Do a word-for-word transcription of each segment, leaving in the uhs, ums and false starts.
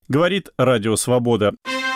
Говорит Радио Свобода.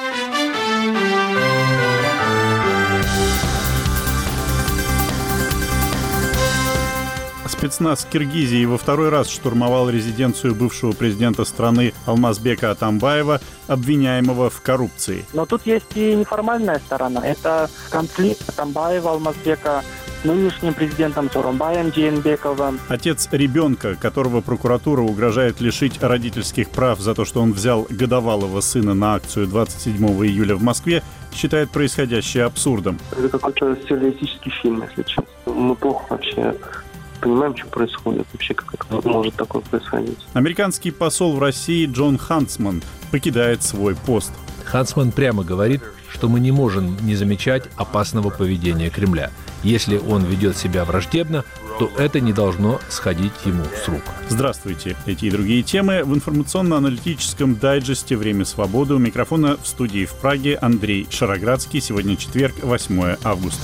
Спецназ Киргизии во второй раз штурмовал резиденцию бывшего президента страны Алмазбека Атамбаева, обвиняемого в коррупции. Но тут есть и неформальная сторона. Это конфликт Атамбаева, Алмазбека с нынешним президентом Сооронбаем Жээнбековым. Отец ребенка, которого прокуратура угрожает лишить родительских прав за то, что он взял годовалого сына на акцию двадцать седьмого июля в Москве, считает происходящее абсурдом. Это какой-то сюрреалистический фильм, если честно. Мы плохо вообще понимаем, что происходит, вообще как это может такое происходить. Американский посол в России Джон Хантсман покидает свой пост. Хантсман прямо говорит, что мы не можем не замечать опасного поведения Кремля. Если он ведет себя враждебно, то это не должно сходить ему с рук. Здравствуйте. Эти и другие темы в информационно-аналитическом дайджесте «Время свободы». У микрофона в студии в Праге Андрей Шароградский. Сегодня четверг, восьмое августа.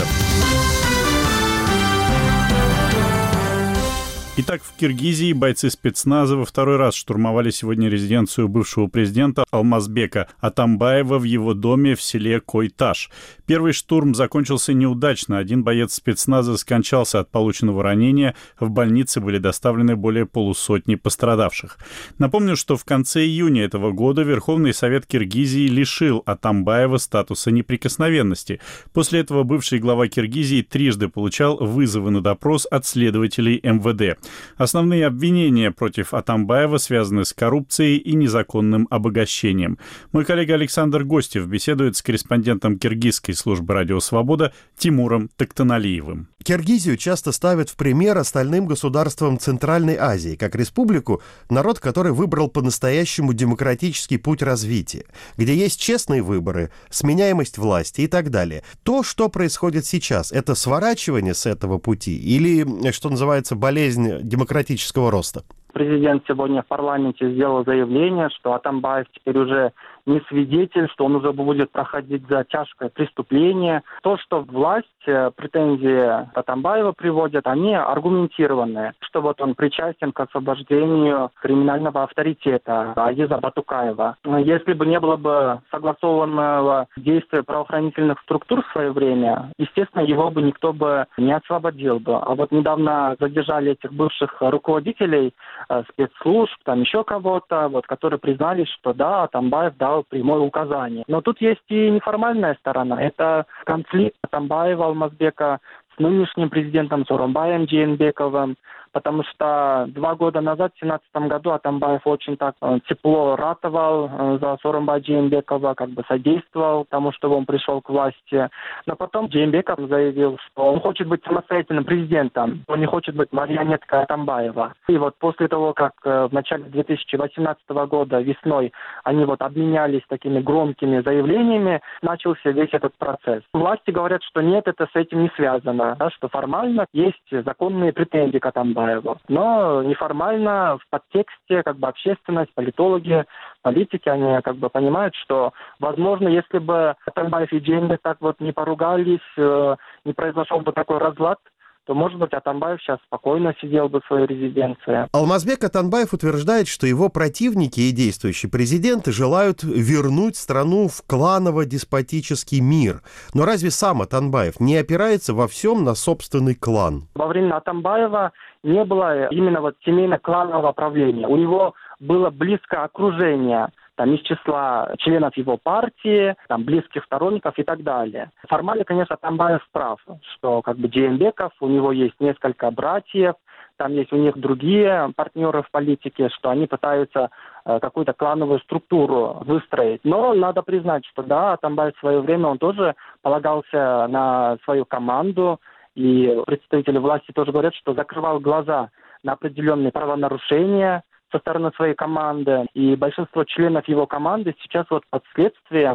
Итак, в Киргизии бойцы спецназа во второй раз штурмовали сегодня резиденцию бывшего президента Алмазбека Атамбаева в его доме в селе Койташ. Первый штурм закончился неудачно. Один боец спецназа скончался от полученного ранения. В больнице были доставлены более полусотни пострадавших. Напомню, что в конце июня этого года Верховный Совет Киргизии лишил Атамбаева статуса неприкосновенности. После этого бывший глава Киргизии трижды получал вызовы на допрос от следователей эм вэ дэ. Основные обвинения против Атамбаева связаны с коррупцией и незаконным обогащением. Мой коллега Александр Гостев беседует с корреспондентом киргизской службы «Радио Свобода» Тимуром Токтаналиевым. Киргизию часто ставят в пример остальным государствам Центральной Азии, как республику, народ, который выбрал по-настоящему демократический путь развития, где есть честные выборы, сменяемость власти и так далее. То, что происходит сейчас, это сворачивание с этого пути или, что называется, болезнь демократического роста? Президент сегодня в парламенте сделал заявление, что Атамбаев теперь уже не свидетель, что он уже будет проходить за тяжкое преступление. То, что власть претензии Атамбаева приводят, они аргументированные, что вот он причастен к освобождению криминального авторитета Азиза Батукаева. Если бы не было бы согласованного действия правоохранительных структур в свое время, естественно, его бы никто бы не освободил бы. А вот недавно задержали этих бывших руководителей спецслужб, там еще кого-то, вот, которые признались, что да, Атамбаев дал прямое указание. Но тут есть и неформальная сторона. Это конфликт Атамбаева, Алмазбека с нынешним президентом Сооронбаем Жээнбековым, потому что два года назад, в две тысячи семнадцатом году, Атамбаев очень так э, тепло ратовал э, за Сооронбая Жээнбекова, как бы содействовал тому, чтобы он пришел к власти. Но потом Жээнбеков заявил, что он хочет быть самостоятельным президентом, он не хочет быть марионеткой Атамбаева. И вот после того, как э, в начале две тысячи восемнадцатого года весной они вот обменялись такими громкими заявлениями, начался весь этот процесс. Власти говорят, что нет, это с этим не связано, да, что формально есть законные претензии к Атамбаеву. Но неформально, в подтексте, как бы общественность, политологи, политики, они как бы понимают, что, возможно, если бы Атамбаев и Жээнбеков так вот не поругались, не произошел бы такой разлад, то, может быть, Атамбаев сейчас спокойно сидел бы в своей резиденции. Алмазбек Атамбаев утверждает, что его противники и действующие президенты желают вернуть страну в кланово-деспотический мир. Но разве сам Атамбаев не опирается во всем на собственный клан? Во время Атамбаева не было именно вот семейно-кланового правления. У него было близкое окружение, там, из числа членов его партии, там, близких сторонников и так далее. Формально, конечно, Атамбаев прав, что как бы Жээнбеков, у него есть несколько братьев, там есть у них другие партнеры в политике, что они пытаются э, какую-то клановую структуру выстроить. Но надо признать, что да, Атамбаев в свое время, он тоже полагался на свою команду, и представители власти тоже говорят, что закрывал глаза на определенные правонарушения со стороны своей команды. И большинство членов его команды сейчас вот под следствием.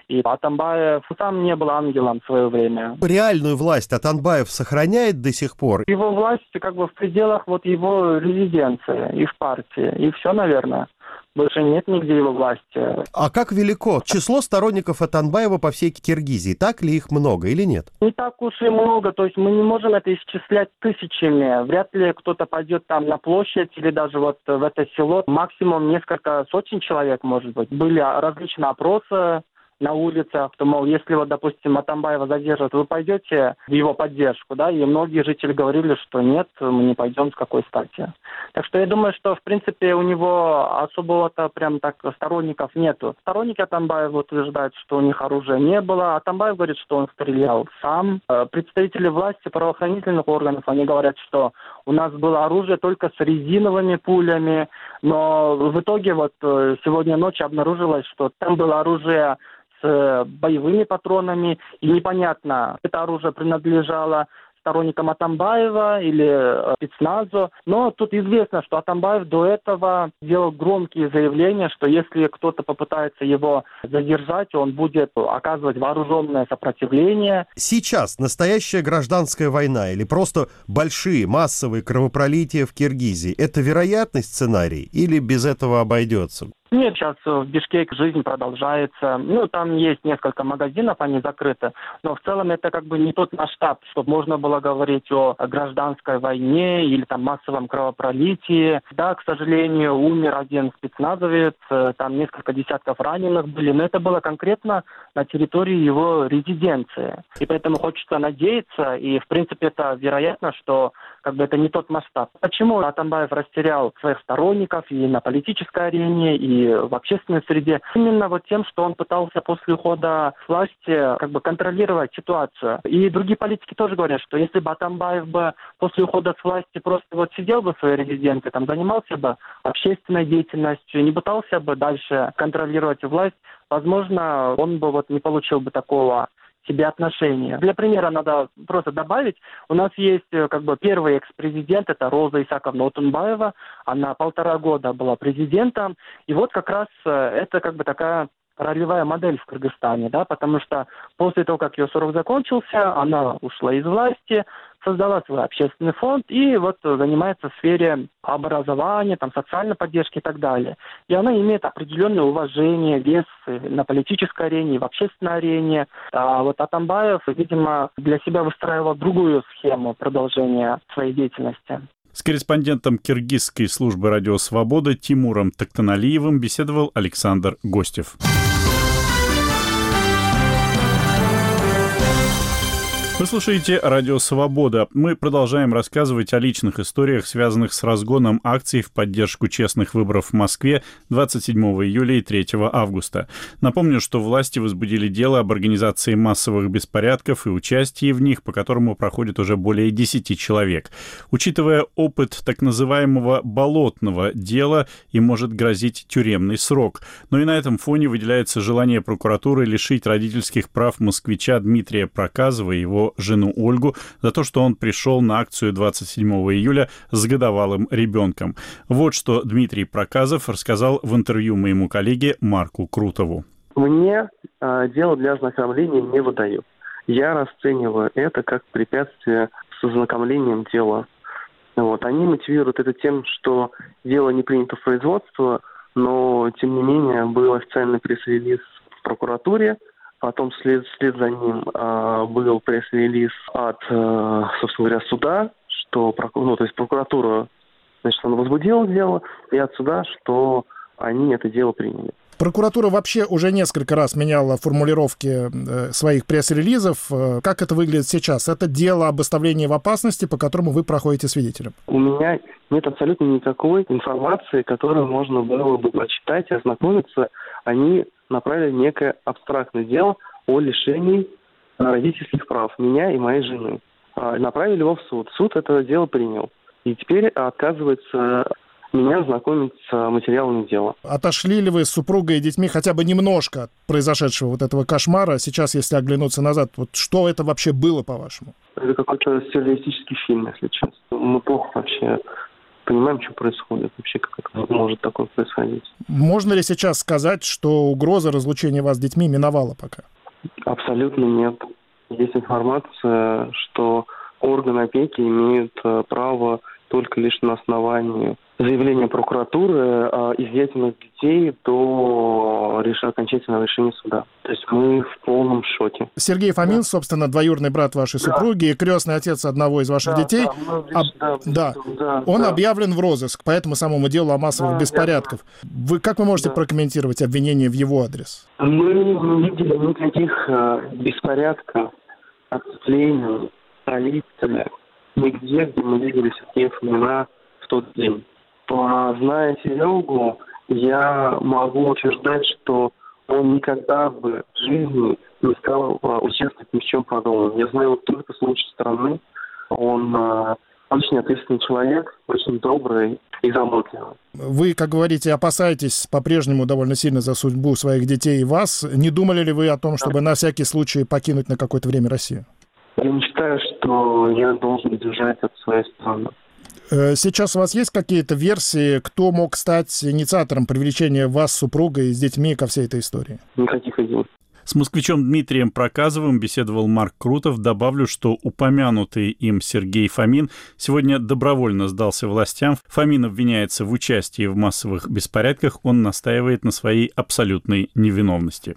И Атамбаев сам не был ангелом в свое время. Реальную власть Атамбаев сохраняет до сих пор? Его власть как бы в пределах вот его резиденции и в партии. И все, наверное. Больше нет нигде его власти. А как велико число сторонников Атамбаева по всей Киргизии? Так ли их много или нет? Не так уж и много. То есть мы не можем это исчислять тысячами. Вряд ли кто-то пойдет там на площадь или даже вот в это село. Максимум несколько сотен человек, может быть. Были различные опросы на улицах, что, мол, если вот, допустим, Атамбаева задержат, вы пойдете в его поддержку, да, и многие жители говорили, что нет, мы не пойдем, с какой стати. Так что я думаю, что, в принципе, у него особого-то прям так сторонников нету. Сторонники Атамбаева утверждают, что у них оружия не было, Атамбаев говорит, что он стрелял сам. Представители власти, правоохранительных органов, они говорят, что у нас было оружие только с резиновыми пулями, но в итоге вот сегодня ночью обнаружилось, что там было оружие с боевыми патронами, и непонятно, это оружие принадлежало сторонникам Атамбаева или спецназу. Но тут известно, что Атамбаев до этого делал громкие заявления, что если кто-то попытается его задержать, он будет оказывать вооруженное сопротивление. Сейчас настоящая гражданская война или просто большие массовые кровопролития в Киргизии – это вероятный сценарий или без этого обойдется? Нет, сейчас в Бишкеке жизнь продолжается. Ну, там есть несколько магазинов, они закрыты. Но в целом это как бы не тот масштаб, чтобы можно было говорить о гражданской войне или там массовом кровопролитии. Да, к сожалению, умер один спецназовец, там несколько десятков раненых были, но это было конкретно на территории его резиденции. И поэтому хочется надеяться, и в принципе это вероятно, что как бы это не тот масштаб. Почему Атамбаев растерял своих сторонников и на политической арене, и в общественной среде? Именно вот тем, что он пытался после ухода с власти как бы контролировать ситуацию. И другие политики тоже говорят, что если бы Атамбаев бы после ухода с власти просто вот сидел бы в своей резиденции, там занимался бы общественной деятельностью, не пытался бы дальше контролировать власть, возможно, он бы вот не получил бы такого себе отношения. Для примера надо просто добавить, у нас есть как бы первый экс-президент, это Роза Исаковна Отунбаева, она полтора года была президентом, и вот как раз это как бы такая ролевая модель в Кыргызстане, да, потому что после того, как ее срок закончился, она ушла из власти, создала свой общественный фонд и вот занимается в сфере образования, там, социальной поддержки и так далее. И она имеет определенное уважение, вес на политической арене, в общественной арене. А вот Атамбаев, видимо, для себя выстраивал другую схему продолжения своей деятельности. С корреспондентом киргизской службы «Радио Свобода» Тимуром Токтаналиевым беседовал Александр Гостев. Вы слушаете «Радио Свобода». Мы продолжаем рассказывать о личных историях, связанных с разгоном акций в поддержку честных выборов в Москве двадцать седьмого июля и третьего августа. Напомню, что власти возбудили дело об организации массовых беспорядков и участии в них, по которому проходит уже более десяти человек. Учитывая опыт так называемого «болотного дела», им может грозить тюремный срок. Но и на этом фоне выделяется желание прокуратуры лишить родительских прав москвича Дмитрия Проказова и его жену Ольгу за то, что он пришел на акцию двадцать седьмого июля с годовалым ребенком. Вот что Дмитрий Проказов рассказал в интервью моему коллеге Марку Крутову. Мне э, дело для ознакомления не выдают. Я расцениваю это как препятствие с ознакомлением дела. Вот. Они мотивируют это тем, что дело не принято в производство, но, тем не менее, был официальный пресс-релиз в прокуратуре. Потом вслед, вслед за ним э, был пресс-релиз от, э, собственно говоря, суда, что ну, то есть прокуратура, значит, она возбудила дело, и от суда, что они это дело приняли. Прокуратура вообще уже несколько раз меняла формулировки э, своих пресс-релизов. Э, как это выглядит сейчас? Это дело об оставлении в опасности, по которому вы проходите свидетелем. У меня нет абсолютно никакой информации, которую можно было бы прочитать и ознакомиться. Они направили некое абстрактное дело о лишении родительских прав меня и моей жены. Направили его в суд. Суд это дело принял. И теперь отказывается меня знакомить с материалами дела. Отошли ли вы с супругой и детьми хотя бы немножко от произошедшего вот этого кошмара? Сейчас, если оглянуться назад, вот что это вообще было, по-вашему? Это какой-то сюрреалистический фильм, если честно. Мы плохо вообще понимаем, что происходит, вообще как это может такое происходить. Можно ли сейчас сказать, что угроза разлучения вас с детьми миновала пока? Абсолютно нет. Есть информация, что органы опеки имеют право только лишь на основании заявления прокуратуры о изъятии детей до реш... окончательного решения суда. То есть мы в полном шоке. Сергей Фомин, да. собственно, двоюродный брат вашей да. супруги, крестный отец одного из ваших да, детей, да, об... да, да. Да, он да. объявлен в розыск по этому самому делу о массовых да, беспорядках. Вы как вы можете да. прокомментировать обвинение в его адрес? Мы не видели никаких э, беспорядков, отступлений, полиции, нигде, где мы видели Сергея Фомина в тот день. Зная Серегу, я могу утверждать, что он никогда бы в жизни не стал а, участвовать ни в чем подобном. Я знаю его только с лучшей стороны. Он а, очень ответственный человек, очень добрый и заботливый. Вы, как говорите, опасаетесь по-прежнему довольно сильно за судьбу своих детей и вас. Не думали ли вы о том, чтобы на всякий случай покинуть на какое-то время Россию? Я не считаю, что я должен держать от своей страны. Сейчас у вас есть какие-то версии, кто мог стать инициатором привлечения вас с супругой, с детьми ко всей этой истории? Никаких идей. С москвичом Дмитрием Проказовым беседовал Марк Крутов. Добавлю, что упомянутый им Сергей Фомин сегодня добровольно сдался властям. Фомин обвиняется в участии в массовых беспорядках. Он настаивает на своей абсолютной невиновности.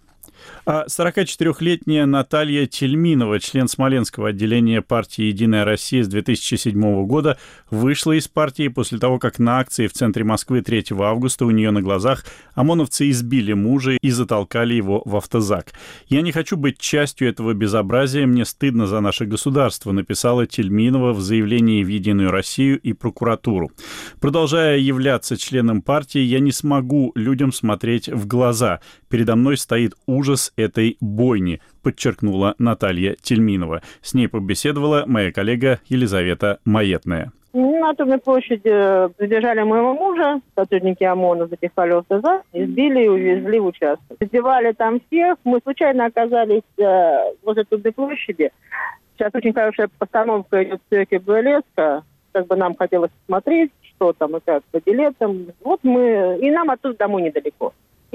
А сорокачетырёхлетняя Наталья Тельминова, член Смоленского отделения партии «Единая Россия» с две тысячи седьмого года, вышла из партии после того, как на акции в центре Москвы третьего августа у нее на глазах ОМОНовцы избили мужа и затолкали его в автозак. «Я не хочу быть частью этого безобразия, мне стыдно за наше государство», написала Тельминова в заявлении в «Единую Россию» и прокуратуру. Продолжая являться членом партии, я не смогу людям смотреть в глаза. Передо мной стоит ужас этой бойни, подчеркнула Наталья Тельминова. С ней побеседовала моя коллега Елизавета Маетная. На Атомной площади задержали моего мужа, сотрудники ОМОНа запихали в автозак, избили и увезли в участок. Избивали там всех, мы случайно оказались э, возле Атомной площади. Сейчас очень хорошая постановка идет в цирке «Бурлеска», как бы нам хотелось посмотреть, что там и как по билетам. Вот мы, и нам оттуда домой недалеко.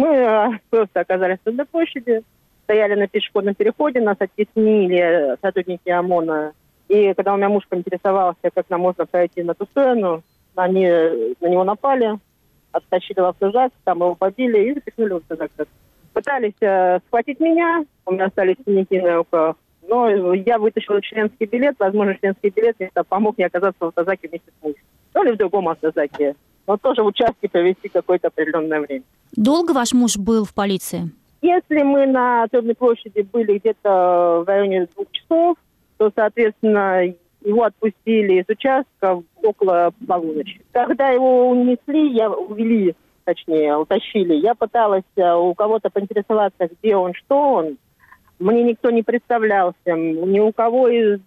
Мы просто оказались на площади, стояли на пешеходном переходе, нас оттеснили сотрудники ОМОНа. И когда у меня муж поинтересовался, как нам можно пройти на ту сторону, они на него напали, оттащили в автозак, там его побили и запихнули в автозак. Пытались э, схватить меня, у меня остались синяки на руках. Но я вытащила членский билет, возможно, членский билет мне помог мне оказаться в автозаке вместе с мужем. Ну или в другом автозаке. Но тоже в участке провести какое-то определенное время. Долго ваш муж был в полиции? Если мы на Атомной площади были где-то в районе двух часов, то, соответственно, его отпустили из участка около полуночи. Когда его унесли, я увели, точнее, утащили, я пыталась у кого-то поинтересоваться, где он, что он. Мне никто не представлялся, ни у кого из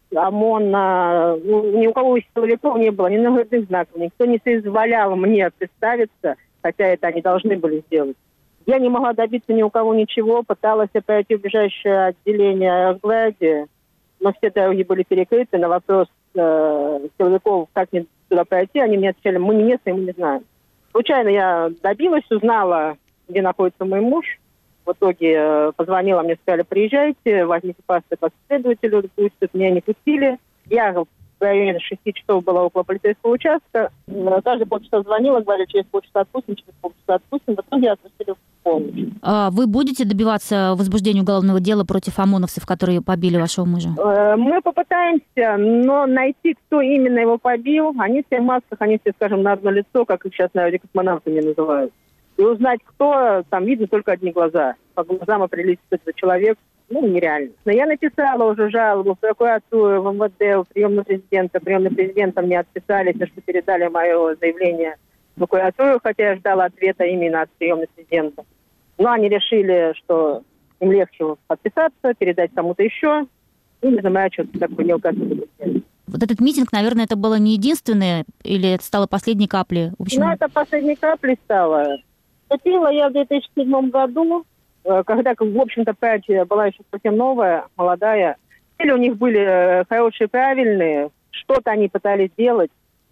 ОМОНа, ни у кого из силовиков не было, ни наградных знаков. Никто не соизволял мне представиться, хотя это они должны были сделать. Я не могла добиться ни у кого ничего, пыталась пройти в ближайшее отделение Росгвардии, но все дороги были перекрыты. На вопрос э, силовиков, как мне туда пройти, они мне отвечали, мы не местные, мы не знаем. Случайно я добилась, узнала, где находится мой муж. В итоге э, позвонила, мне сказали, приезжайте, возьмите паспорт к следователю, пустят, меня не пустили. Я в районе шести часов была около полицейского участка. Каждые полчаса звонила, говорили, через полчаса отпустим, через полчаса отпустим. В итоге отпустили в полночь. А вы будете добиваться возбуждения уголовного дела против ОМОНовцев, которые побили вашего мужа? Э, мы попытаемся, но найти, кто именно его побил, они все в масках, они все, скажем, на одно лицо, как их сейчас, наверное, космонавтами называют. И узнать, кто, там видно только одни глаза. По глазам определить, что это человек, ну, нереально. Но я написала уже жалобу в прокуратуру, в МВД, в приемный президента. Приемный президента мне отписали, что передали мое заявление в прокуратуру, хотя я ждала ответа именно от приемного президента. Но они решили, что им легче подписаться, передать кому-то еще, и не знаю, что такое не указывать. Вот этот митинг, наверное, это было не единственное, или это стало последней каплей? В общем... Ну, это последней каплей стало. Вступила я в две тысячи седьмом году, когда, в общем-то, партия была еще совсем новая, молодая. Цели у них были хорошие, правильные, что-то они пытались делать.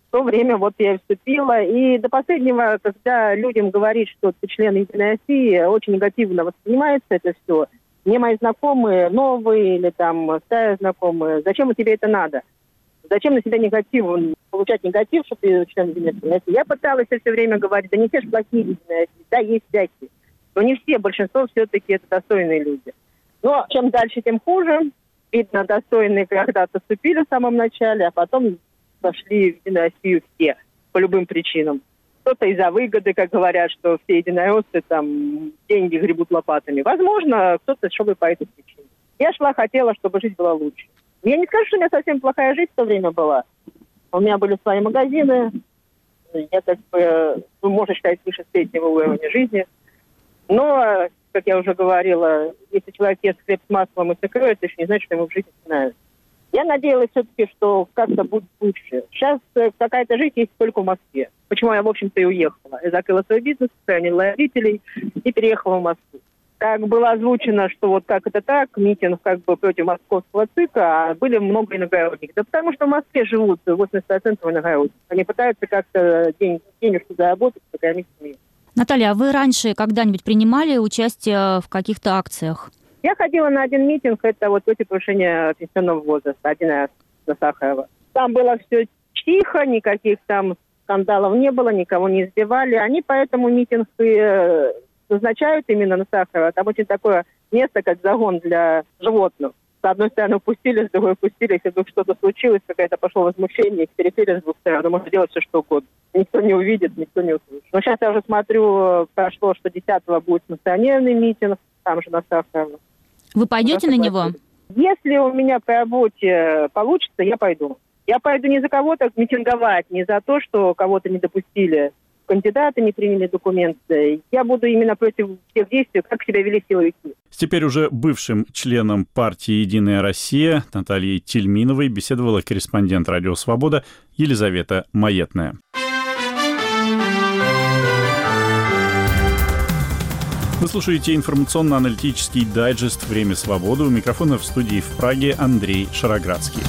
В то время вот я и вступила. И до последнего, когда людям говорить, что ты член Единой России, очень негативно воспринимается это все. Мне мои знакомые, новые или там старые знакомые, зачем тебе это надо? Зачем на себя негатив, получать негатив, что ты член Единой России? Я пыталась все время говорить, да не все же плохие Единой России, да, есть всякие. Но не все, большинство все-таки это достойные люди. Но чем дальше, тем хуже. Видно, достойные когда-то вступили в самом начале, а потом пошли в Единую Россию все, по любым причинам. Кто-то из-за выгоды, как говорят, что все единороссы там деньги гребут лопатами. Возможно, кто-то шел и по этой причине. Я шла, хотела, чтобы жизнь была лучше. Я не скажу, что у меня совсем плохая жизнь в то время была. У меня были свои магазины. Я, как бы, ну, можно считать, выше среднего уровня жизни. Но, как я уже говорила, если человек ест хлеб с маслом и с икрой, это еще не значит, что ему в жизни нравится. Я надеялась все-таки, что как-то будет лучше. Сейчас какая-то жизнь есть только в Москве. Почему я, в общем-то, и уехала. Я закрыла свой бизнес, сохранила родителей и переехала в Москву. Как было озвучено, что вот как это так, митинг как бы против московского ЦИКа, а были много иногородников. Да потому что в Москве живут восемьдесят процентов иногородников. Они пытаются как-то день, денежку заработать, покормить семью. Наталья, а вы раньше когда-нибудь принимали участие в каких-то акциях? Я ходила на один митинг, это вот против повышения пенсионного возраста, один раз на Сахарова. Там было все тихо, никаких там скандалов не было, никого не избивали. Они поэтому митинг и назначают именно на Сахарова. Там очень такое место, как загон для животных. С одной стороны упустили, с другой упустили. Если вдруг что-то случилось, какое-то пошло возмущение, их перепили с двух сторон, можно делать все, что угодно. Никто не увидит, никто не услышит. Но сейчас я уже смотрю, прошло, что десятого будет национальный митинг, там же на Сахарова. Вы пойдете на него? Если у меня по работе получится, я пойду. Я пойду не за кого-то митинговать, не за то, что кого-то не допустили. Кандидаты не приняли документы. Я буду именно против тех действий, как себя вели силовики. С теперь уже бывшим членом партии «Единая Россия» Натальей Тельминовой беседовала корреспондент «Радио Свобода» Елизавета Маетная. Вы слушаете информационно-аналитический дайджест «Время свободы». У микрофона в студии в Праге Андрей Шароградский.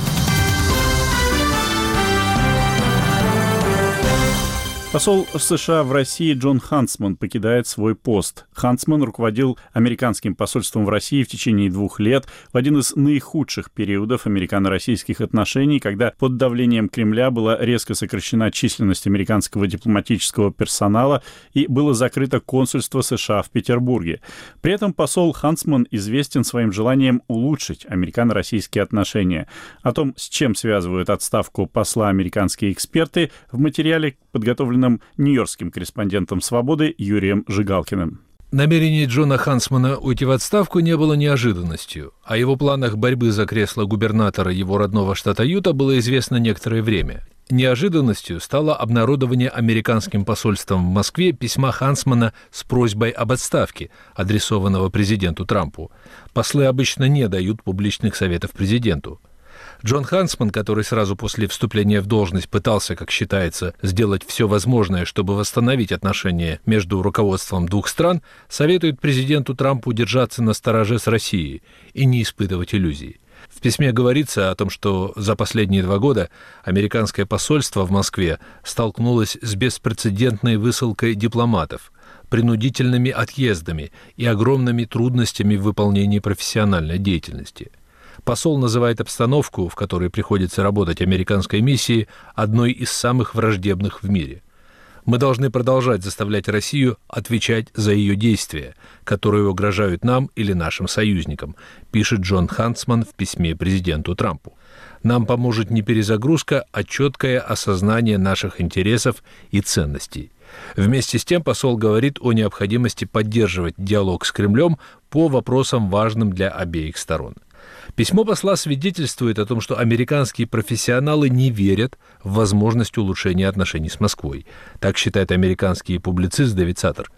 Посол США в России Джон Хантсман покидает свой пост. Хантсман руководил американским посольством в России в течение двух лет в один из наихудших периодов американо-российских отношений, когда под давлением Кремля была резко сокращена численность американского дипломатического персонала и было закрыто консульство США в Петербурге. При этом посол Хантсман известен своим желанием улучшить американо-российские отношения. О том, с чем связывают отставку посла американские эксперты, в материале, подготовленном нью-йоркским корреспондентом «Свободы» Юрием Жигалкиным. Намерение Джона Хантсмана уйти в отставку не было неожиданностью. О его планах борьбы за кресло губернатора его родного штата Юта было известно некоторое время. Неожиданностью стало обнародование американским посольством в Москве письма Хантсмана с просьбой об отставке, адресованного президенту Трампу. Послы обычно не дают публичных советов президенту. Джон Хантсман, который сразу после вступления в должность пытался, как считается, сделать все возможное, чтобы восстановить отношения между руководством двух стран, советует президенту Трампу держаться настороже с Россией и не испытывать иллюзий. В письме говорится о том, что за последние два года американское посольство в Москве столкнулось с беспрецедентной высылкой дипломатов, принудительными отъездами и огромными трудностями в выполнении профессиональной деятельности. Посол называет обстановку, в которой приходится работать американской миссии, одной из самых враждебных в мире. Мы должны продолжать заставлять Россию отвечать за ее действия, которые угрожают нам или нашим союзникам, пишет Джон Хантсман в письме президенту Трампу. Нам поможет не перезагрузка, а четкое осознание наших интересов и ценностей. Вместе с тем посол говорит о необходимости поддерживать диалог с Кремлем по вопросам, важным для обеих сторон. Письмо посла свидетельствует о том, что американские профессионалы не верят в возможность улучшения отношений с Москвой. Так считает американский публицист Дэвид Саттер.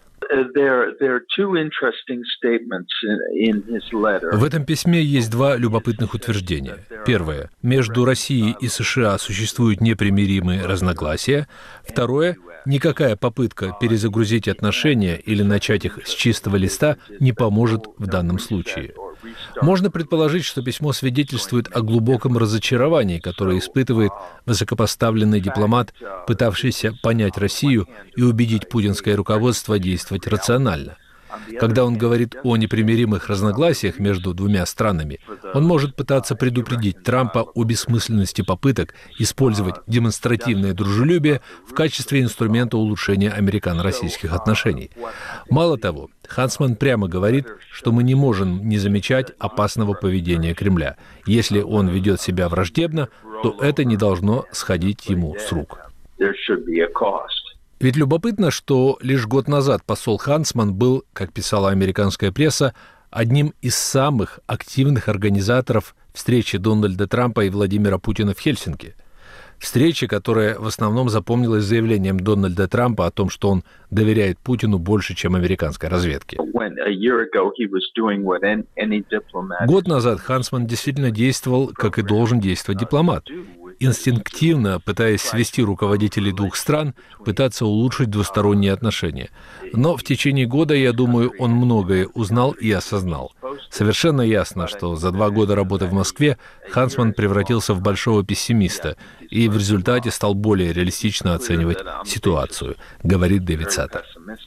В этом письме есть два любопытных утверждения. Первое. Между Россией и США существуют непримиримые разногласия. Второе. Никакая попытка перезагрузить отношения или начать их с чистого листа не поможет в данном случае. Можно предположить, что письмо свидетельствует о глубоком разочаровании, которое испытывает высокопоставленный дипломат, пытавшийся понять Россию и убедить путинское руководство действовать рационально. Когда он говорит о непримиримых разногласиях между двумя странами, он может пытаться предупредить Трампа о бессмысленности попыток использовать демонстративное дружелюбие в качестве инструмента улучшения американо-российских отношений. Мало того, Хансман прямо говорит, что мы не можем не замечать опасного поведения Кремля. Если он ведет себя враждебно, то это не должно сходить ему с рук. Ведь любопытно, что лишь год назад посол Хансман был, как писала американская пресса, одним из самых активных организаторов встречи Дональда Трампа и Владимира Путина в Хельсинки. Встреча, которая в основном запомнилась заявлением Дональда Трампа о том, что он доверяет Путину больше, чем американской разведке. Год назад Хансман действительно действовал, как и должен действовать дипломат. Инстинктивно, пытаясь свести руководителей двух стран, пытаться улучшить двусторонние отношения. Но в течение года, я думаю, он многое узнал и осознал. Совершенно ясно, что за два года работы в Москве Хансман превратился в большого пессимиста и в результате стал более реалистично оценивать ситуацию, говорит Дэвид Саттер.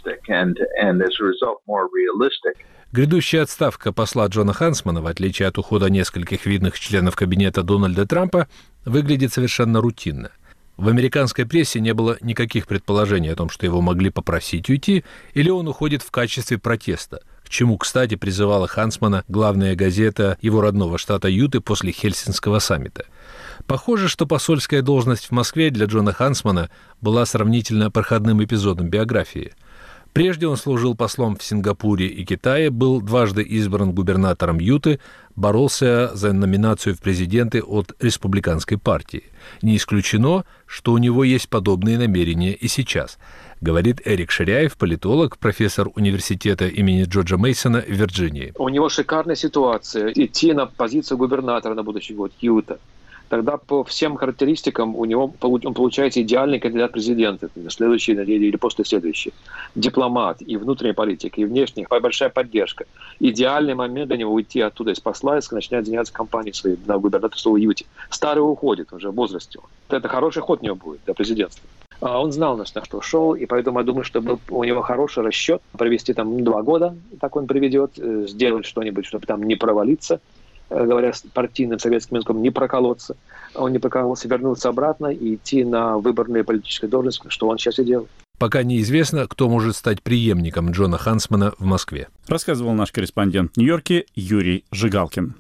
Грядущая отставка посла Джона Хансмана, в отличие от ухода нескольких видных членов кабинета Дональда Трампа, выглядит совершенно рутинно. В американской прессе не было никаких предположений о том, что его могли попросить уйти, или он уходит в качестве протеста, к чему, кстати, призывала Хансмана главная газета его родного штата Юты после Хельсинского саммита. Похоже, что посольская должность в Москве для Джона Хансмана была сравнительно проходным эпизодом биографии. Прежде он служил послом в Сингапуре и Китае, был дважды избран губернатором Юты, боролся за номинацию в президенты от республиканской партии. Не исключено, что у него есть подобные намерения и сейчас, говорит Эрик Ширяев, политолог, профессор университета имени Джорджа Мейсона в Вирджинии. У него шикарная ситуация идти на позицию губернатора на будущий год Юта. Тогда по всем характеристикам у него он получается идеальный кандидат в президенты, на следующий или после следующий. Дипломат, и внутренняя политика, и внешняя, большая поддержка. Идеальный момент для него уйти оттуда из посла и начинать заняться кампанией своей на губернаторство в Юте. Старый уходит, уже в возрасте. Это хороший ход у него будет для президентства. А он знал, на что шел, и поэтому я думаю, что был у него хороший расчет провести там два года, так он приведет, сделать что-нибудь, чтобы там не провалиться, говоря с партийным советским языком, не проколоться. Он не прокололся, вернуться обратно и идти на выборные политические должности, что он сейчас и делает. Пока неизвестно, кто может стать преемником Джона Хансмана в Москве. Рассказывал наш корреспондент в Нью-Йорке Юрий Жигалкин.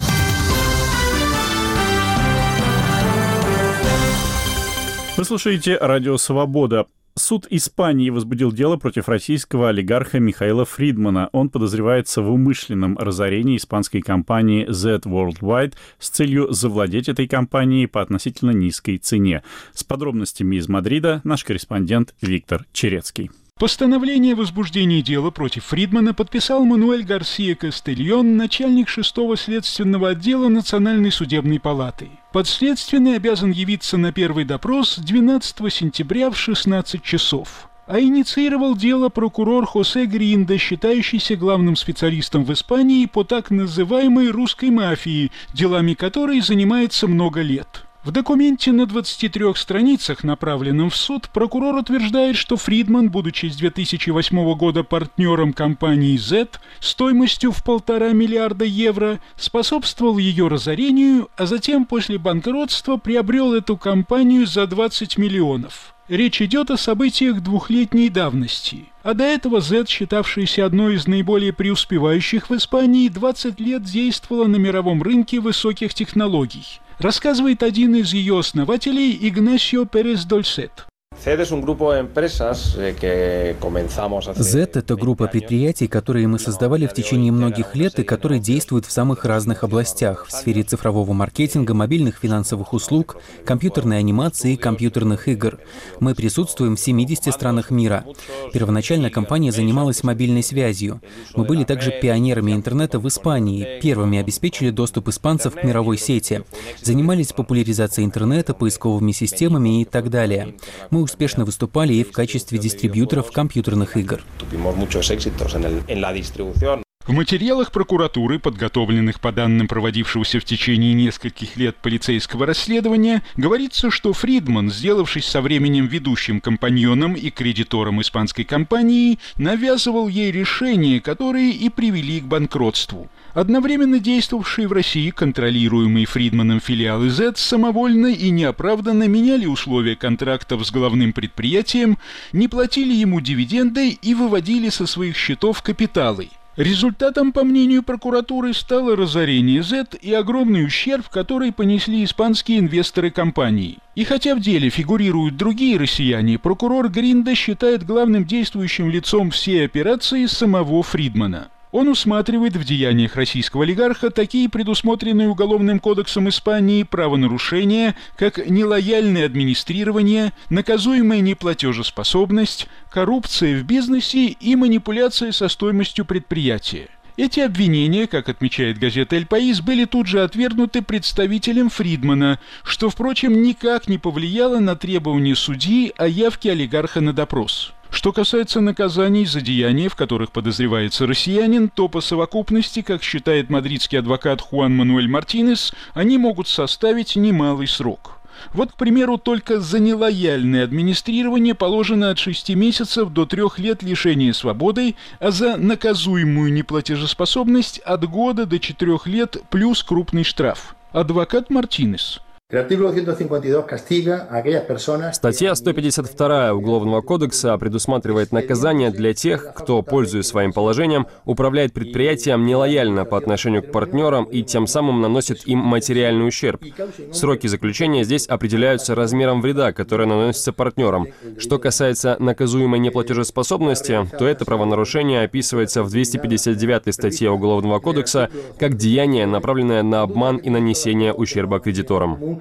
Вы слушаете «Радио Свобода». Суд Испании возбудил дело против российского олигарха Михаила Фридмана. Он подозревается в умышленном разорении испанской компании зет Worldwide с целью завладеть этой компанией по относительно низкой цене. С подробностями из Мадрида наш корреспондент Виктор Черецкий. Постановление о возбуждении дела против Фридмана подписал Мануэль Гарсия Кастильон, начальник шестого следственного отдела Национальной судебной палаты. Подследственный обязан явиться на первый допрос двенадцатого сентября в шестнадцать часов. А инициировал дело прокурор Хосе Гринда, считающийся главным специалистом в Испании по так называемой русской мафии, делами которой занимается много лет. В документе на двадцати трёх страницах, направленном в суд, прокурор утверждает, что Фридман, будучи с две тысячи восьмого года партнером компании Z стоимостью в полтора миллиарда евро, способствовал ее разорению, а затем после банкротства приобрел эту компанию за двадцать миллионов. Речь идет о событиях двухлетней давности. А до этого Z, считавшаяся одной из наиболее преуспевающих в Испании, двадцать лет действовала на мировом рынке высоких технологий. Рассказывает один из ее основателей Игнасио Перес Дольсет. зет – это группа предприятий, которые мы создавали в течение многих лет и которые действуют в самых разных областях – в сфере цифрового маркетинга, мобильных финансовых услуг, компьютерной анимации и компьютерных игр. Мы присутствуем в семидесяти странах мира. Первоначально компания занималась мобильной связью. Мы были также пионерами интернета в Испании, первыми обеспечили доступ испанцев к мировой сети, занимались популяризацией интернета, поисковыми системами и так далее. Мы успешно выступали и в качестве дистрибьюторов компьютерных игр. В материалах прокуратуры, подготовленных по данным проводившегося в течение нескольких лет полицейского расследования, говорится, что Фридман, сделавшись со временем ведущим компаньоном и кредитором испанской компании, навязывал ей решения, которые и привели к банкротству. Одновременно действовавшие в России контролируемые Фридманом филиалы зет самовольно и неоправданно меняли условия контрактов с главным предприятием, не платили ему дивиденды и выводили со своих счетов капиталы. Результатом, по мнению прокуратуры, стало разорение зет и огромный ущерб, который понесли испанские инвесторы компании. И хотя в деле фигурируют другие россияне, прокурор Гринда считает главным действующим лицом всей операции самого Фридмана. Он усматривает в деяниях российского олигарха такие предусмотренные Уголовным кодексом Испании правонарушения, как нелояльное администрирование, наказуемая неплатежеспособность, коррупция в бизнесе и манипуляция со стоимостью предприятия. Эти обвинения, как отмечает газета «Эль Паис», были тут же отвергнуты представителем Фридмана, что, впрочем, никак не повлияло на требования судьи о явке олигарха на допрос. Что касается наказаний за деяния, в которых подозревается россиянин, то по совокупности, как считает мадридский адвокат Хуан Мануэль Мартинес, они могут составить немалый срок. Вот, к примеру, только за нелояльное администрирование положено от шести месяцев до трех лет лишения свободы, а за наказуемую неплатежеспособность от года до четырех лет плюс крупный штраф. Адвокат Мартинес. Статья сто пятьдесят два Уголовного кодекса предусматривает наказание для тех, кто, пользуясь своим положением, управляет предприятием нелояльно по отношению к партнерам и тем самым наносит им материальный ущерб. Сроки заключения здесь определяются размером вреда, который наносится партнерам. Что касается наказуемой неплатежеспособности, то это правонарушение описывается в двести пятьдесят девятой статье Уголовного кодекса как деяние, направленное на обман и нанесение ущерба кредиторам.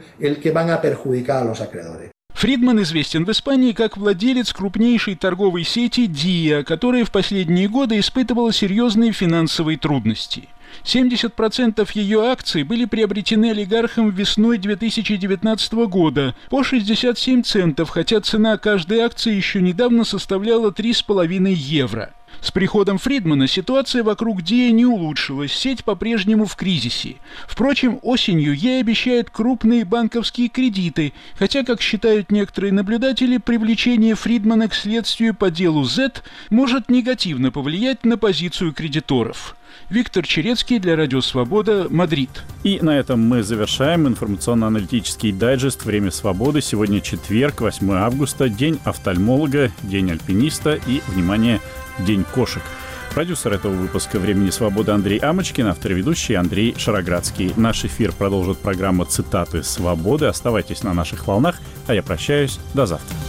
Фридман известен в Испании как владелец крупнейшей торговой сети «Диа», которая в последние годы испытывала серьезные финансовые трудности. семьдесят процентов ее акций были приобретены олигархом весной две тысячи девятнадцатого года по шестьдесят семь центов, хотя цена каждой акции еще недавно составляла три с половиной евро. С приходом Фридмана ситуация вокруг Диа не улучшилась, сеть по-прежнему в кризисе. Впрочем, осенью ей обещают крупные банковские кредиты, хотя, как считают некоторые наблюдатели, привлечение Фридмана к следствию по делу зет может негативно повлиять на позицию кредиторов. Виктор Черецкий для Радио Свобода, Мадрид. И на этом мы завершаем информационно-аналитический дайджест «Время свободы». Сегодня четверг, восьмое августа, день офтальмолога, день альпиниста и, внимание, день кошек. Продюсер этого выпуска «Времени свободы» Андрей Амочкин, автор и ведущий Андрей Шароградский. Наш эфир продолжит программа «Цитаты свободы». Оставайтесь на наших волнах, а я прощаюсь. До завтра.